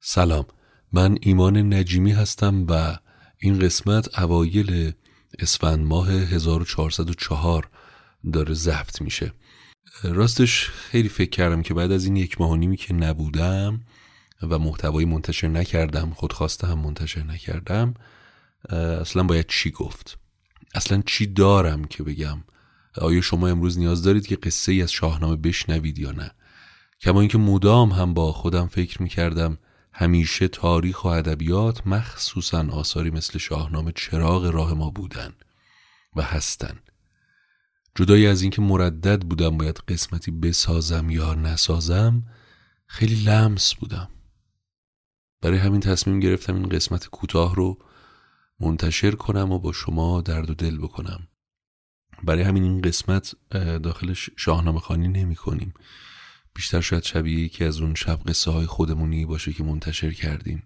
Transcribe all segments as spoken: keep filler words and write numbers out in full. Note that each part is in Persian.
سلام، من ایمان نجیمی هستم و این قسمت اوایل اسفند ماه هزار و چهارصد و چهار داره ضبط میشه. راستش خیلی فکر کردم که بعد از این یک ماه و نیمی که نبودم و محتوایی منتشر نکردم، خودخواسته هم منتشر نکردم، اصلا باید چی گفت؟ اصلا چی دارم که بگم؟ آیا شما امروز نیاز دارید که قصه ای از شاهنامه بشنوید یا نه؟ کما اینکه مدام هم با خودم فکر میکردم همیشه تاریخ و ادبیات، مخصوصا آثاری مثل شاهنامه، چراغ راه ما بودن و هستن. جدای از اینکه مردد بودم باید قسمتی بسازم یا نسازم، خیلی لمس بودم. برای همین تصمیم گرفتم این قسمت کوتاه رو منتشر کنم و با شما درد و دل بکنم. برای همین این قسمت داخلش شاهنامه خوانی نمی کنیم. بیشتر شاید شبیه یکی از اون شب قصه های خودمونی باشه که منتشر کردیم.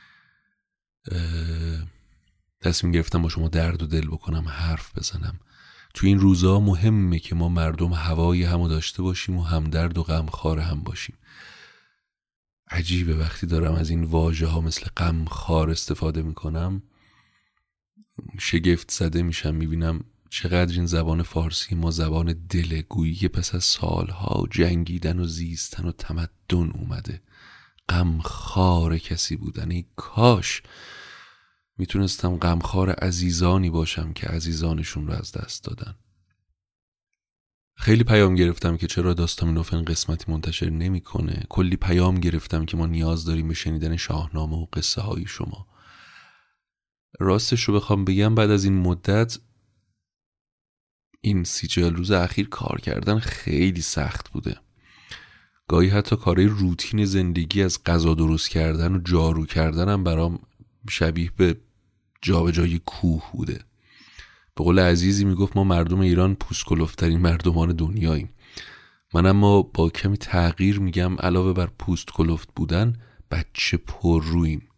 تصمیم گرفتم با شما درد و دل بکنم، حرف بزنم. تو این روزا مهمه که ما مردم هوای همو داشته باشیم و همدرد و غمخوار هم باشیم. عجیبه وقتی دارم از این واژه ها مثل غمخوار استفاده میکنم، شگفت زده میشم. میبینم چقدر این زبان فارسی ما زبان دله، گویی که پس از سالها جنگیدن و زیستن و تمدن اومده. غمخوار کسی بودن، ای کاش میتونستم غمخوار عزیزانی باشم که عزیزانشون رو از دست دادن. خیلی پیام گرفتم که چرا داستامینوف قسمتی منتشر نمیکنه. کلی پیام گرفتم که ما نیاز داریم به شنیدن شاهنامه و قصه های شما. راستش رو بخوام بگم، بعد از این مدت، این سی چهل روز اخیر کار کردن خیلی سخت بوده. گاهی حتی کارهای روتین زندگی از غذا درست کردن و جارو کردن هم برام شبیه به جابجایی کوه بوده. به قول عزیزی میگفت ما مردم ایران پوست‌کلفت‌ترین مردمان دنیاییم. من اما با کمی تغییر میگم علاوه بر پوست کلفت بودن، بچه پر رویم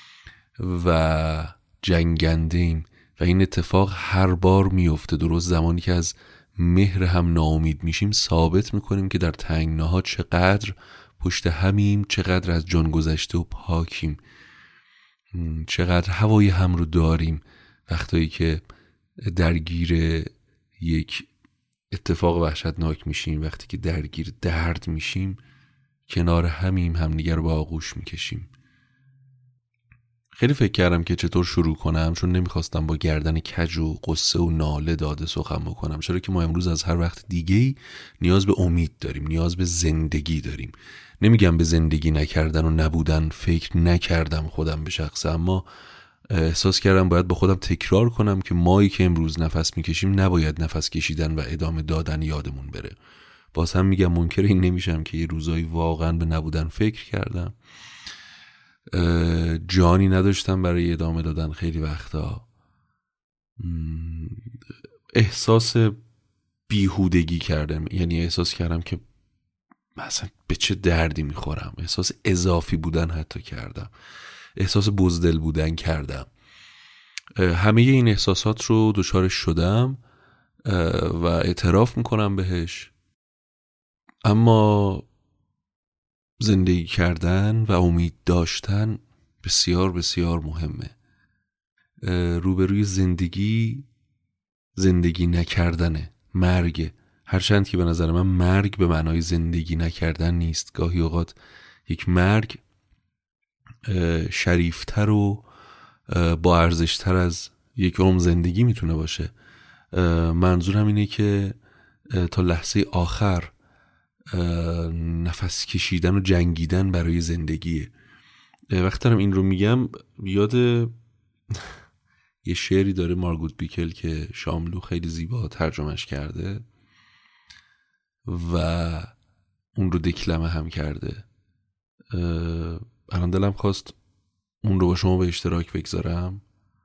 و جنگنده ایم و این اتفاق هر بار میفته. درست زمانی که از مهر هم ناامید میشیم، ثابت میکنیم که در تنگناها چقدر پشت همیم، چقدر از جان گذشته و پاکیم، چقدر هوای هم رو داریم. وقتایی که درگیر یک اتفاق وحشتناک میشیم، وقتی که درگیر درد میشیم، کنار همیم، همدیگر رو با آغوش میکشیم. خیلی فکر کردم که چطور شروع کنم، چون نمیخواستم با گردن کج و قصه و ناله داده سخن بکنم. چرا که ما امروز از هر وقت دیگه‌ای نیاز به امید داریم، نیاز به زندگی داریم. نمیگم به زندگی نکردن و نبودن فکر نکردم خودم به شخصه، اما احساس کردم باید با خودم تکرار کنم که مایی که امروز نفس میکشیم نباید نفس کشیدن و ادامه دادن یادمون بره. باز هم میگم منکر این نمیشم که یه روزایی واقعا به نبودن فکر کردم، جانی نداشتم برای ادامه دادن. خیلی وقتا احساس بیهودگی کردم، یعنی احساس کردم که مثلا به چه دردی میخورم. احساس اضافی بودن حتی کردم، احساس بزدل بودن کردم. همه این احساسات رو دچارش شدم و اعتراف میکنم بهش. اما زندگی کردن و امید داشتن بسیار بسیار مهمه. روبروی زندگی زندگی نکردنه، مرگ. هرچند که به نظر من مرگ به معنای زندگی نکردن نیست. گاهی اوقات یک مرگ شریفتر و با ارزشتر از یک عمر زندگی میتونه باشه. منظورم اینه که تا لحظه آخر نفس کشیدن و جنگیدن برای زندگیه. وقتی دارم این رو میگم یاد یه شعری داره مارگوت بیکل که شاملو خیلی زیبا ترجمهش کرده و اون رو دکلمه هم کرده. الان دلم خواست اون رو با شما به اشتراک بگذارم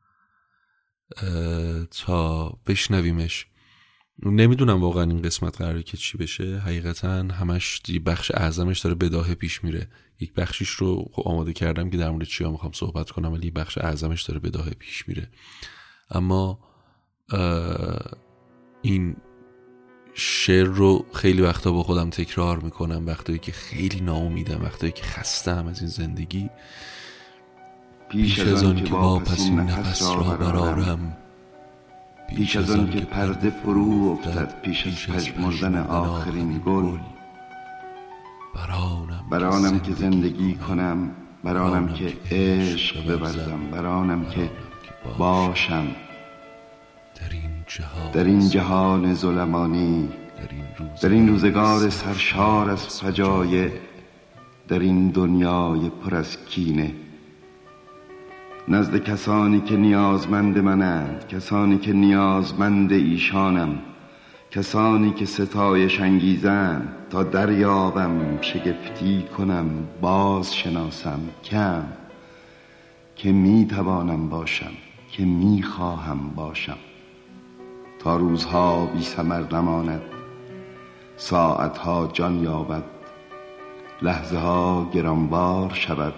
تا بشنویمش. نمیدونم واقعا این قسمت قراره که چی بشه. حقیقتا همش بخش اعظمش داره بداهه پیش میره. یک بخشیش رو آماده کردم که در مورد چیا میخوام صحبت کنم، ولی بخش اعظمش داره بداهه پیش میره. اما این شعر رو خیلی وقتا با خودم تکرار میکنم، وقتایی که خیلی ناامیدم، وقتایی که خستم از این زندگی. پیش از آن که واپسین نفس را برارم، پیش از آن که پرده فرو افتد، پیش از پژمردن آخرین گل، برانم که زندگی کنم، برانم که عشق بورزم، برانم که باشم در این جهان ظلمانی، در این روزگار سرشار از فجایع، در این دنیای پر از کینه. نزد کسانی که نیازمند منند، کسانی که نیازمند ایشانم، کسانی که ستایش انگیزند، تا دریابم شگفتی کنم باز شناسم کم، که می توانم باشم، که می خواهم باشم، تا روزها بی ثمر نماند، ساعتها جان یابد، لحظه ها گرانبار شود.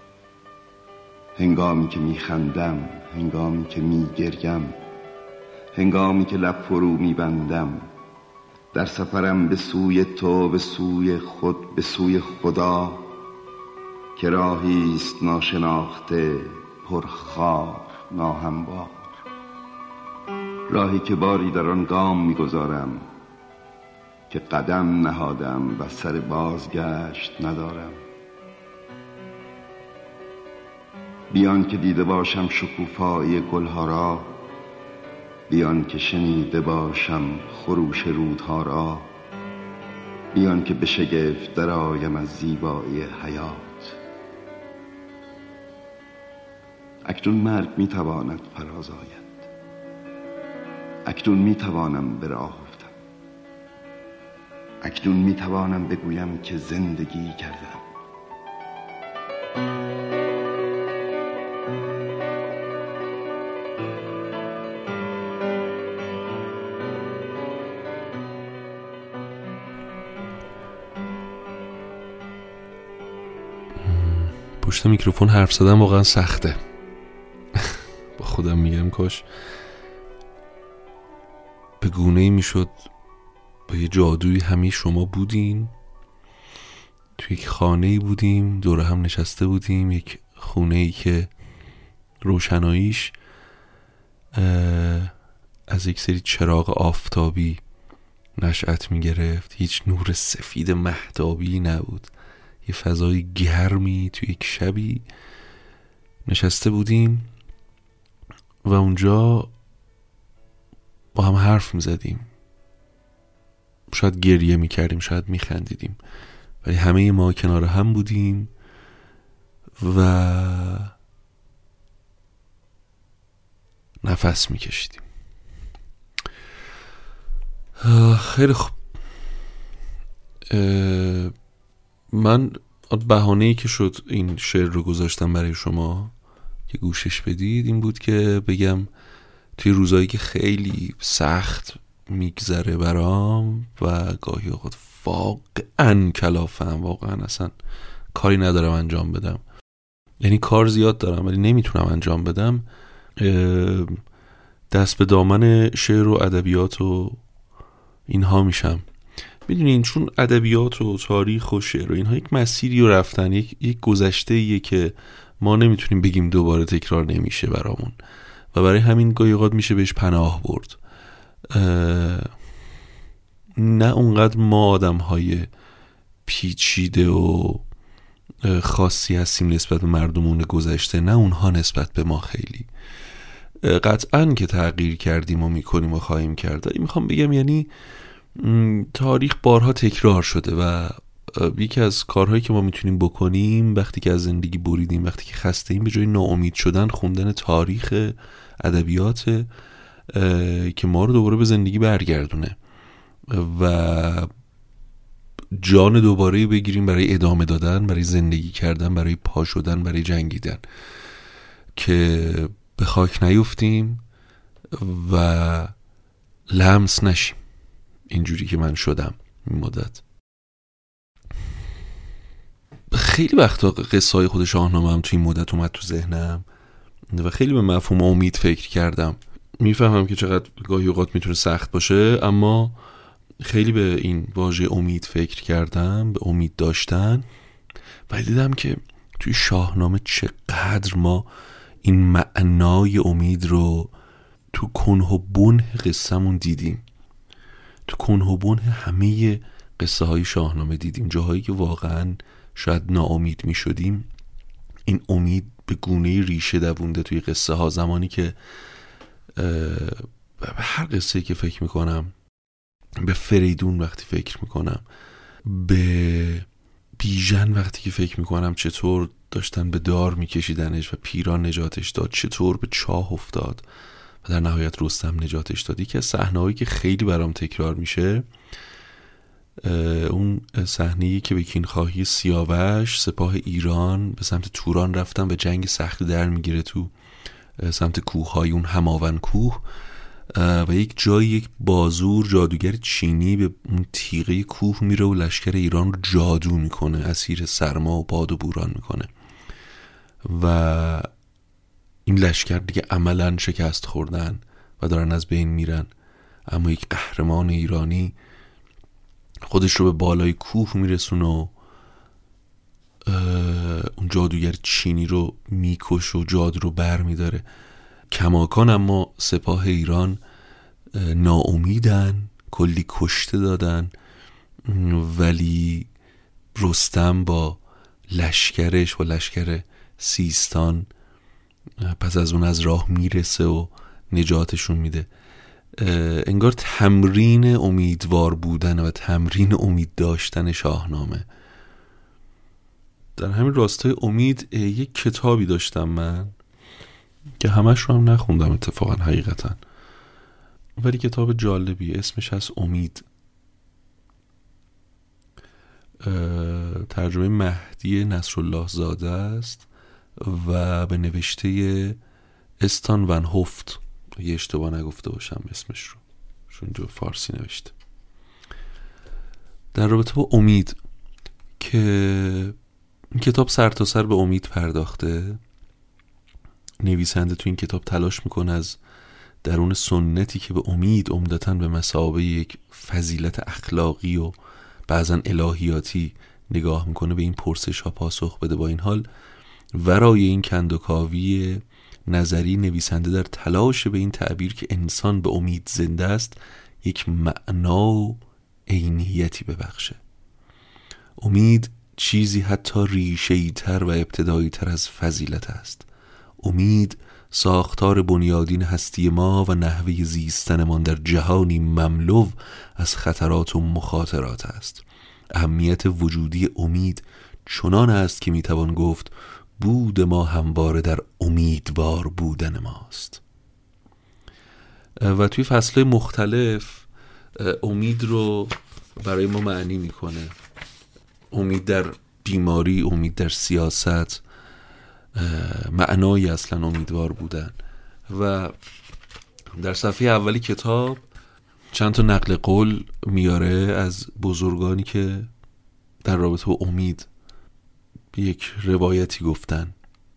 هنگامی که می خندم، هنگامی که می گریم، هنگامی که لب فرو می بندم، در سفرم به سوی تو، به سوی خود، به سوی خدا، که راهی است ناشناخته، پرخار، ناهموار، راهی که باری در آن گام می گذارم، که قدم نهادم و سر بازگشت ندارم. بیان که دیده باشم شکوفایی گلها را، بیان که شنیده باشم خروش رودها را، بیان که به شگفت درآیم از زیبایی حیات. اکنون مرگ می تواند فراز آید، اکنون می توانم به راه افتم، اکنون می توانم بگویم که زندگی کردم. پشت میکروفون حرف زدن واقعا سخته. با خودم میگم کاش به گونه‌ای میشد با یه جادویی همه شما بودین، توی یک خانه‌ای بودیم، دور هم نشسته بودیم، یک خونه‌ای که روشناییش از یک سری چراغ آفتابی نشأت میگرفت، هیچ نور سفید مهتابی نبود، یه فضای گرمی توی یک شبی نشسته بودیم و اونجا با هم حرف میزدیم، شاید گریه میکردیم، شاید میخندیدیم، ولی همه ما کنار هم بودیم و نفس میکشیدیم. خیلی خوب، من بهانه‌ای که شد این شعر رو گذاشتم برای شما که گوشش بدید این بود که بگم توی روزایی که خیلی سخت میگذره برام و گاهی اوقات واقعا کلافم، واقعا اصلا کاری ندارم انجام بدم، یعنی کار زیاد دارم ولی نمیتونم انجام بدم، دست به دامن شعر و ادبیات و اینها میشم. میدونین چون ادبیات و تاریخ و شعر و اینها یک مسیری رو رفتن، یک, یک گذشته ایه که ما نمیتونیم بگیم دوباره تکرار نمیشه برامون و برای همین گاهی اوقات میشه بهش پناه برد. نه اونقدر ما آدم های پیچیده و خاصی هستیم نسبت به مردمون گذشته، نه اونها نسبت به ما خیلی. قطعاً که تغییر کردیم و میکنیم و خواهیم کرد. میخوام بگم یعنی تاریخ بارها تکرار شده و یکی از کارهایی که ما میتونیم بکنیم وقتی که از زندگی بریدیم، وقتی که خسته ایم، به جای ناامید شدن خوندن تاریخ، ادبیات که ما رو دوباره به زندگی برگردونه و جان دوباره بگیریم برای ادامه دادن، برای زندگی کردن، برای پا شدن، برای جنگیدن، که به خاک نیفتیم و لمس نشیم اینجوری که من شدم این مدت. خیلی وقتا قصه های خود شاهنامه هم توی این مدت اومد تو ذهنم و خیلی به مفهوم امید فکر کردم. میفهمم که چقدر گاهی اوقات میتونه سخت باشه، اما خیلی به این واژه امید فکر کردم، به امید داشتن، و دیدم که توی شاهنامه چقدر ما این معنای امید رو تو کنه و بنه قصه‌مون دیدیم. تو کنه و بنه همه قصه های شاهنامه دیدیم. جاهایی که واقعا شاید ناامید می شدیم، این امید به گونه ریشه دوونده توی قصه ها. زمانی که به هر قصه‌ای که فکر میکنم، به فریدون وقتی فکر میکنم، به بیژن وقتی که فکر میکنم چطور داشتن به دار میکشیدنش و پیران نجاتش داد، چطور به چاه افتاد و در نهایت رستم نجاتش داد. یکی از صحنه‌هایی که خیلی برام تکرار میشه اون صحنه‌ای که به کینخواهی سیاوش سپاه ایران به سمت توران رفتن و جنگ سخت در میگیره تو سمت کوه‌های اون هماون کوه، و یک جایی یک بازور جادوگر چینی به اون تیغه کوه میره و لشکر ایران رو جادو میکنه، اسیر سرما و باد و بوران میکنه و این لشکر دیگه عملاً شکست خوردن و دارن از بین میرن. اما یک قهرمان ایرانی خودش رو به بالای کوه میرسونه و اون جادوگر چینی رو میکش و جادو رو بر میداره. کماکان اما سپاه ایران ناامیدن، کلی کشته دادن، ولی رستم با لشکرش و لشکر سیستان پس از اون از راه میرسه و نجاتشون میده. انگار تمرین امیدوار بودن و تمرین امید داشتن شاهنامه. در همین راستای امید یک کتابی داشتم من که همش رو هم نخوندم اتفاقا حقیقتا، ولی کتاب جالبی، اسمش هست امید. ترجمه مهدی نصرالله زاده است و به نوشته استان ون هوفت، یه اشتباه نگفته باشم اسمش رو، چون جو فارسی نوشته. در رابطه با امید که این کتاب سر تا سر به امید پرداخته. نویسنده تو این کتاب تلاش میکنه از درون سنتی که به امید عمدتاً به مثابه یک فضیلت اخلاقی و بعضن الهیاتی نگاه میکنه، به این پرسش ها پاسخ بده. با این حال ورای این کندوکاوی نظری، نویسنده در تلاش به این تعبیر که انسان به امید زنده است یک معنا و عینیتی ببخشه. امید چیزی حتی ریشه‌ای تر و ابتدایی تر از فضیلت است. امید ساختار بنیادین هستی ما و نحوه زیستنمان در جهانی مملو از خطرات و مخاطرات است. اهمیت وجودی امید چنان است که میتوان گفت بود ما همواره در امیدوار بودن ماست. و توی فصل‌های مختلف امید رو برای ما معنی میکنه. امید در بیماری، امید در سیاست، معنای اصلا امیدوار بودن. و در صفحه اولی کتاب چند تا نقل قول میاره از بزرگانی که در رابطه با امید یک روایتی گفتن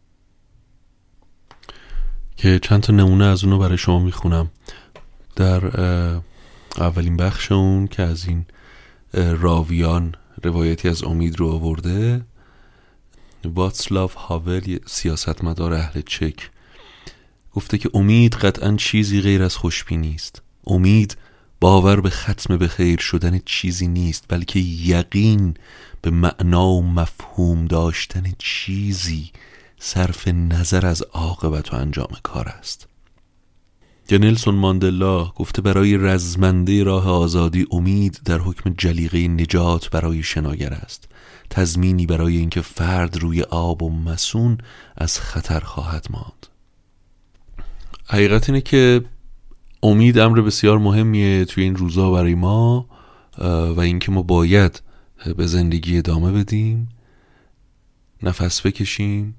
که چند تا نمونه از اونو برای شما میخونم. در اولین بخش اون که از این راویان روایتی از امید رو آورده، واتسلاو هاول، سیاستمدار اهل چک، گفته که امید قطعاً چیزی غیر از خوشبینی است. امید باور به ختم به خیر شدن چیزی نیست، بلکه یقین به معنا و مفهوم داشتن چیزی صرف نظر از عاقبت و انجام کار است. یا نلسون ماندلا گفته برای رزمنده راه آزادی امید در حکم جلیقه نجات برای شناگر است، تضمینی برای اینکه فرد روی آب و مسون از خطر خواهد ماند. حقیقت اینه که امید امر بسیار مهمیه توی این روزا برای ما و اینکه ما باید به زندگی ادامه بدیم، نفس بکشیم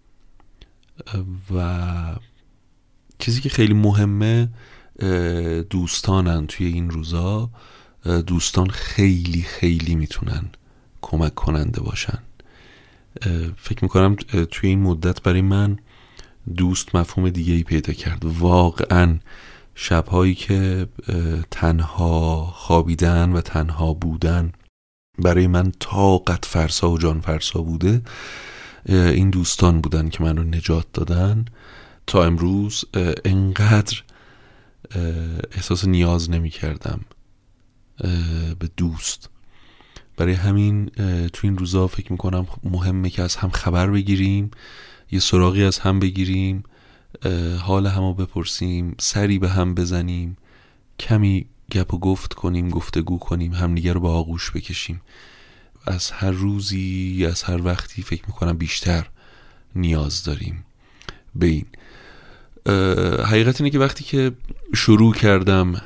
و چیزی که خیلی مهمه دوستانن توی این روزا. دوستان خیلی خیلی میتونن کمک کننده باشن. فکر میکنم توی این مدت برای من دوست مفهوم دیگه ای پیدا کرد. واقعا شبهایی که تنها خوابیدن و تنها بودن برای من طاقت فرسا و جان فرسا بوده، این دوستان بودن که من رو نجات دادن. تا امروز انقدر احساس نیاز نمی کردم به دوست. برای همین تو این روزا فکر میکنم مهمه که از هم خبر بگیریم، یه سراغی از هم بگیریم، حال همو بپرسیم، سری به هم بزنیم، کمی گپ و گفت کنیم، گفتگو کنیم، همدیگه رو به آغوش بکشیم. از هر روزی، از هر وقتی فکر میکنم بیشتر نیاز داریم به این. حقیقت اینه که وقتی که شروع کردم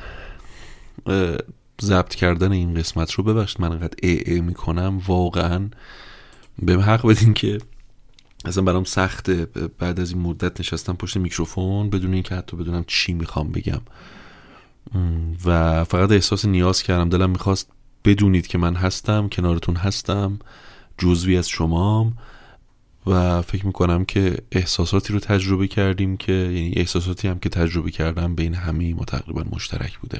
ضبط کردن این قسمت رو، ببخشید من انقدر ای ای میکنم، واقعا بهم حق بدین که اصلا برام سخته بعد از این مدت نشستم پشت میکروفون بدون اینکه حتی بدونم چی میخوام بگم و فقط احساس نیاز کردم. دلم میخواست بدونید که من هستم، کنارتون هستم، جزوی از شمام و فکر میکنم که احساساتی رو تجربه کردیم که یعنی احساساتی هم که تجربه کردم بین همه ما تقریبا مشترک بوده.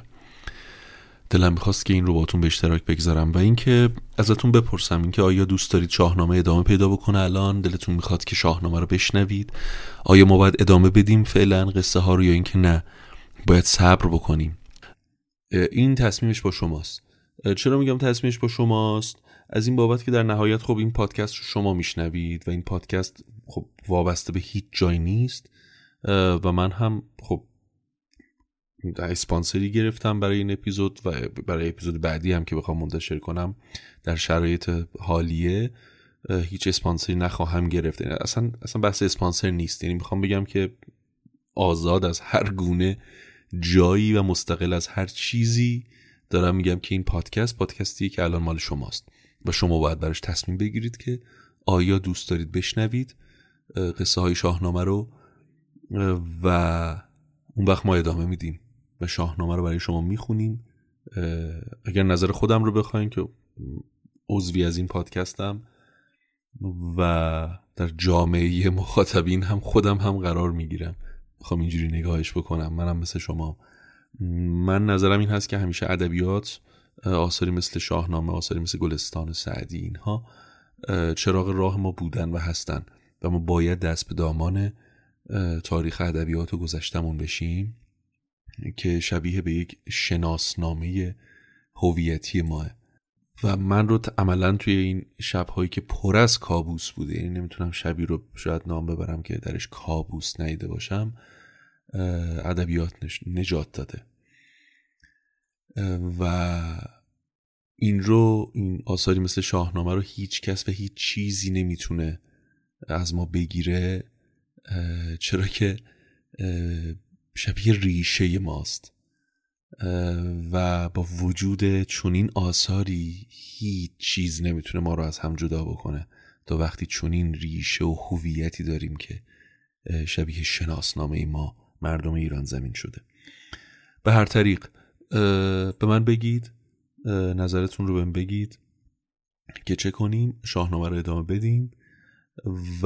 دلم میخواست که این رو باتون به اشتراک بگذارم و اینکه ازتون بپرسم اینکه آیا دوست دارید شاهنامه ادامه پیدا بکنه؟ الان دلتون میخواد که شاهنامه رو بشنوید؟ آیا ما باید ادامه بدیم فعلا قصه ها رو یا اینکه نه باید صبر بکنیم؟ این تصمیمش با شماست. چرا میگم تصمیمش با شماست؟ از این بابت که در نهایت خب این پادکست رو شما میشنوید و این پادکست خب وابسته به هیچ جای نیست و من هم خب اسپانسری گرفتم برای این اپیزود و برای اپیزود بعدی هم که بخوام منتشر کنم در شرایط حالیه هیچ اسپانسری نخواهم گرفت. اصلا اصلا بحث اسپانسر نیست، یعنی میخوام بگم که آزاد از هر گونه جایی و مستقل از هر چیزی دارم میگم که این پادکست پادکستیه که الان مال شماست و شما باید براش تصمیم بگیرید که آیا دوست دارید بشنوید قصه های شاهنامه رو و اون وقت ما ادامه میدیم و شاهنامه رو برای شما میخونیم. اگر نظر خودم رو بخواین که عضوی از این پادکستم و در جامعه مخاطبین هم خودم هم قرار میگیرم، میخوام اینجوری نگاهش بکنم، منم مثل شما. من نظرم این هست که همیشه ادبیات، آثاری مثل شاهنامه، آثاری مثل گلستان سعدی، اینها چراغ راه ما بودن و هستن و ما باید دست به دامان تاریخ ادبیات و گذشتمون بشیم که شبیه به یک شناسنامه هویتی ماه. و من رو عملا توی این شب‌هایی که پر از کابوس بوده، یعنی نمیتونم شبی رو شاید نام ببرم که درش کابوس ندیده باشم، ادبیات نجات داده و این رو این آثاری مثل شاهنامه رو هیچ کس و هیچ چیزی نمیتونه از ما بگیره، چرا که شبیه ریشه ماست و با وجود چنین آثاری هیچ چیز نمیتونه ما رو از هم جدا بکنه تا وقتی چنین ریشه و هویتی داریم که شبیه شناسنامه ما مردم ایران زمین شده. به هر طریق به من بگید، نظرتون رو بهم بگید که چه کنیم، شاهنامه رو ادامه بدیم و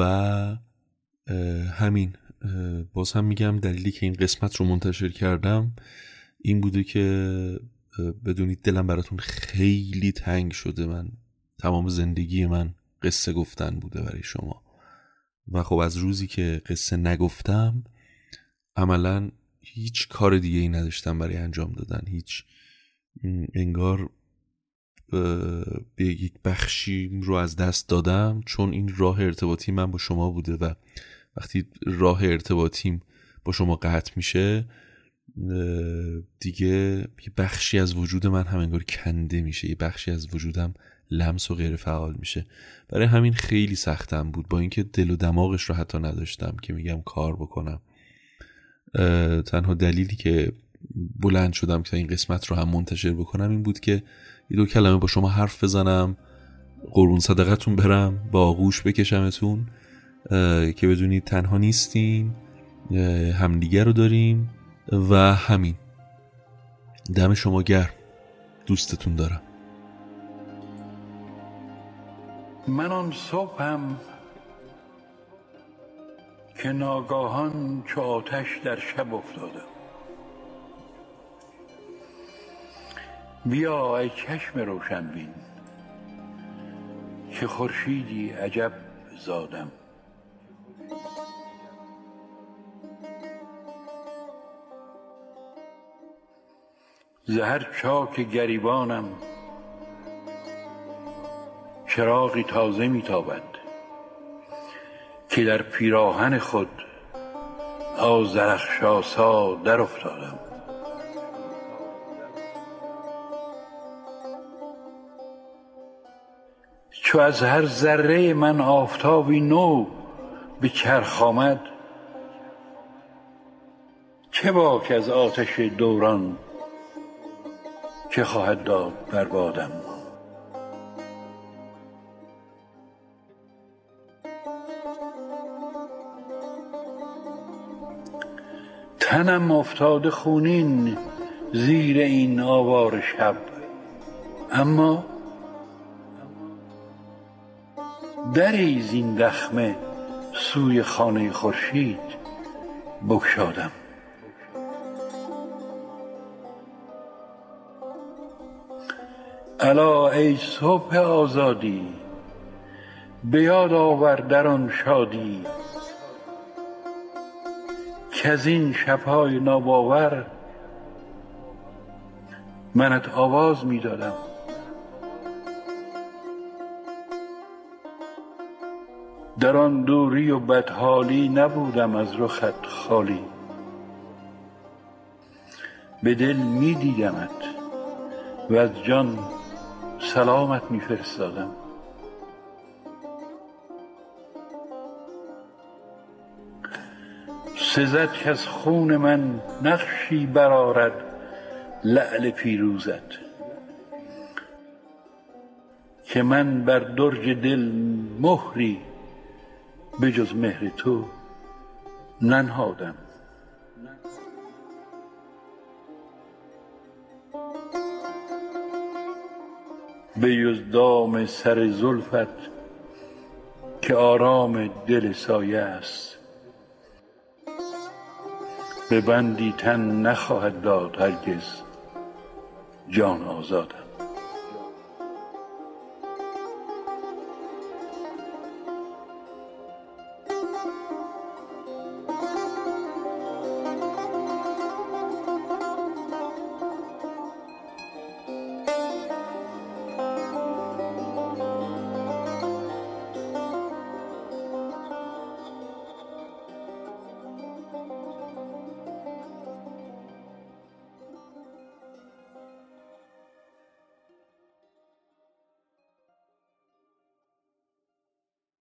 همین. باز هم میگم دلیلی که این قسمت رو منتشر کردم این بوده که بدونید دلم براتون خیلی تنگ شده. من تمام زندگی من قصه گفتن بوده برای شما و خب از روزی که قصه نگفتم عملا هیچ کار دیگه ای نداشتم برای انجام دادن. هیچ انگار به یک بخشی رو از دست دادم چون این راه ارتباطی من با شما بوده و وقتی راه ارتباطیم با شما قطع میشه دیگه یه بخشی از وجود من هم انگار کنده میشه، یه بخشی از وجودم لمس و غیر فعال میشه. برای همین خیلی سختم بود، با اینکه دل و دماغش رو حتی نداشتم که میگم کار بکنم. تنها دلیلی که بلند شدم که این قسمت رو هم منتشر بکنم این بود که یه دو کلمه با شما حرف بزنم، قربون صدقتون برم، با آغوش بکشمتون که بدونید تنها نیستیم، همدیگه رو داریم و همین. دم شما گرم، دوستتون دارم. من آن صبحم که ناگاهان چو آتش در شب افتادم، بیا ای چشم روشنبین که خورشیدی عجب زادم. ز هر چاک گریبانم چراغی تازه میتابد که در پیراهن خود آذرخشاسا در افتادم. چو از هر ذره من آفتابی نو به چرخ آمد، چه باک از آتش دوران که خواهد داد بر بادم. تنم افتاده خونین زیر این آوار شب، اما دری زین دخمه سوی خانه خورشید بگشادم. الا ای صبح آزادی، به یاد آور در آن شادی کز این شب‌های ناباور منت آواز می‌دادم. در آن دوری و بدحالی نبودم از رخت خالی، به دل می‌دیدمت و از جان سلامت می‌فرستادم. سزد کز خون من نقشی برآرد لعل پیروزت، که من بر درج دل مهری به جز مهر تو ننهادم. به جز دام سر زلفت که آرام دل سایه است، به بندی تن نخواهد داد هرگز جان آزادم.